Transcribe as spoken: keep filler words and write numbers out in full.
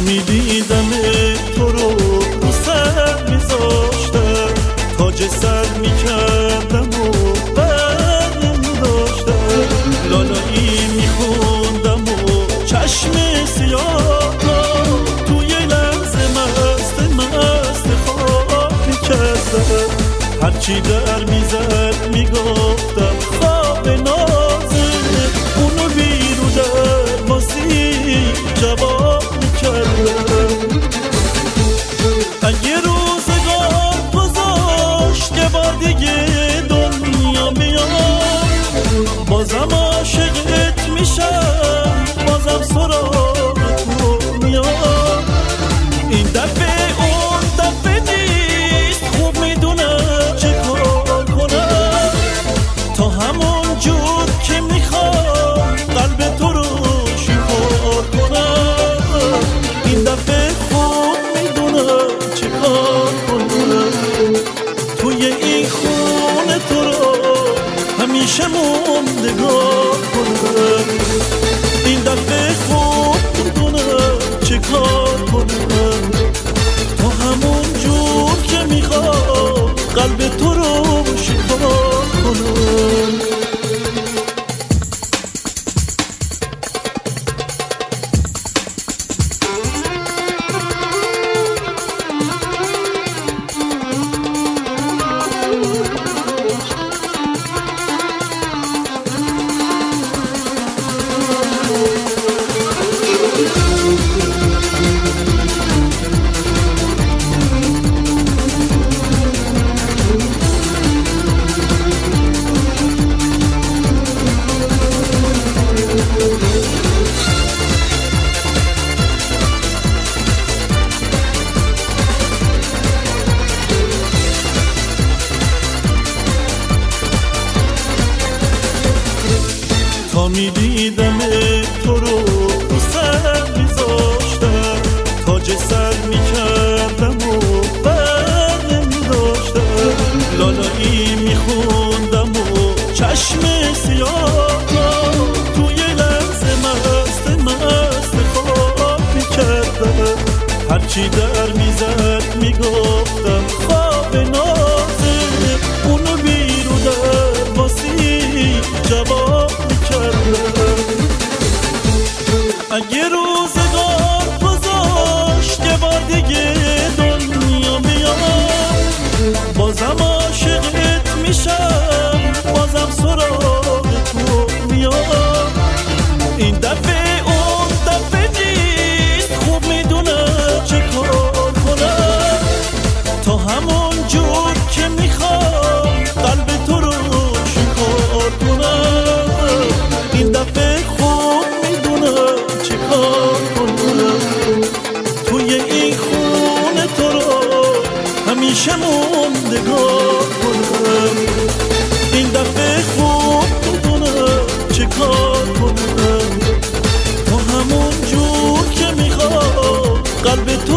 میدیدم تو رو رو سر میذاشتم، تاج سر میکردم و بر نمیداشتم، لالایی میخوندم و چشم سیاه توی لحظه مست مست خواب میکردم. هرچی در میزد میگفتم خواب نازه، اونو بیرو در باسی جواب میکردم. اگه روزگار گذاشت یه بار دیگه دنیا میاد، بازم عاشقت میشم، بازم سراغ تو میاد. این دفعه اون دفعه نیست، خوب میدونم چه کار کنم تا همون جور که میخوام قلب تو رو شکار کنم. این دفعه خوب میدونم چه کار کنم، توی این خونه تو رو همیشه موندگار کنم. این دفعه خوب میدونم چه کار کنم تا همون جور که میخوام قلب تو رو شکار کنم. تا میدیدم تو رو رو سر میذاشتم، تاج سر میکردم و بر نمیداشتم، لالایی میخوندم و چشم سیاه توی لحظه مست مست خواب میکردم. هرچی در میزد میگفتم خواب نازه، اونو بیرو در باسی جواب اگه روزگار گذاشت یه بار دیگه دنیا میاد، بازم عاشقت میشم، بازم سراغ تو میاد. این دفعه اون دفعه نیست، خوب میدونم چه کار کنم تا همون جور که میخوام قلب تو رو شکار کنم. این دفعه خوب میدونم چه کار کنم، توی این خونه تو رو همیشه موندگار کنم. این دفعه خوب میدونم چه کار کنم تا همون جور که میخوام قلب تو